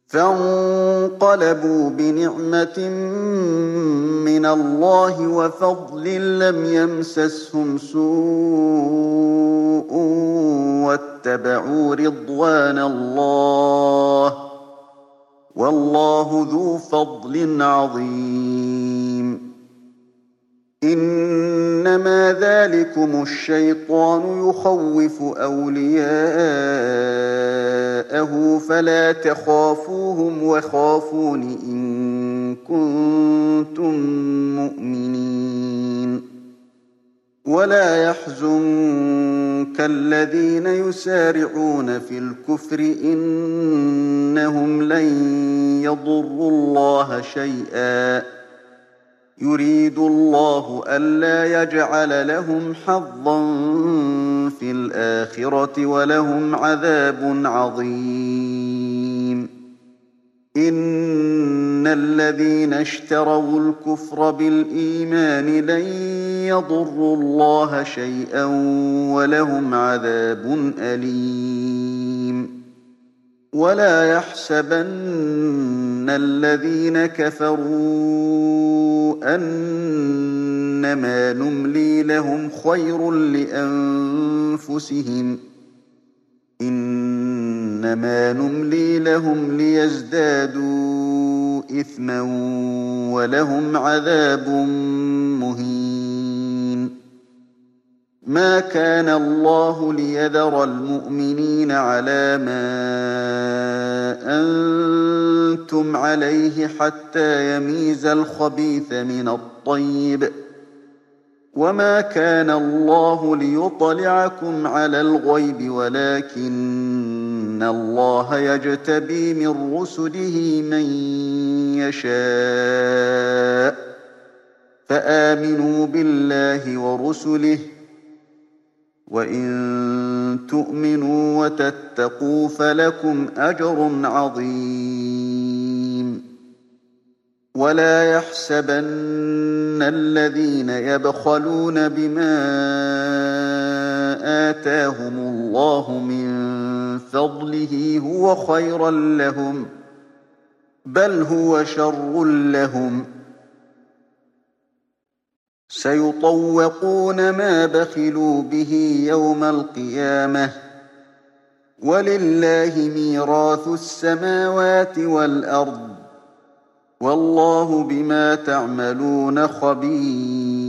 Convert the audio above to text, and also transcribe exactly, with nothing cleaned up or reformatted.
فانقلبوا بنعمة من الله وفضل لم يمسسهم سوء واتبعوا رضوان الله والله ذو فضل عظيم. إنما ذلكم الشيطان يخوف أولياءه فلا تخافوهم وخافون إن كنتم مؤمنين. ولا يحزنك الذين يسارعون في الكفر إنهم لن يضروا الله شيئا يريد الله ألا يجعل لهم حظا في الآخرة ولهم عذاب عظيم. إن الذين اشتروا الكفر بالإيمان لن يضروا الله شيئا ولهم عذاب أليم. ولا يحسبن الذين كفروا أنما نملي لهم خير لأنفسهم إنما نملي لهم ليزدادوا إثما ولهم عذاب مهين. ما كان الله ليذر المؤمنين على ما أنتم عليه حتى يميز الخبيث من الطيب وما كان الله ليطلعكم على الغيب ولكن الله يجتبي من رسله من يشاء فآمنوا بالله ورسله وإن تؤمنوا وتتقوا فلكم أجر عظيم. ولا يحسبن الذين يبخلون بما آتاهم الله من فضله هو خيرا لهم بل هو شر لهم سيطوقون ما بخلوا به يوم القيامة ولله ميراث السماوات والأرض والله بما تعملون خبير.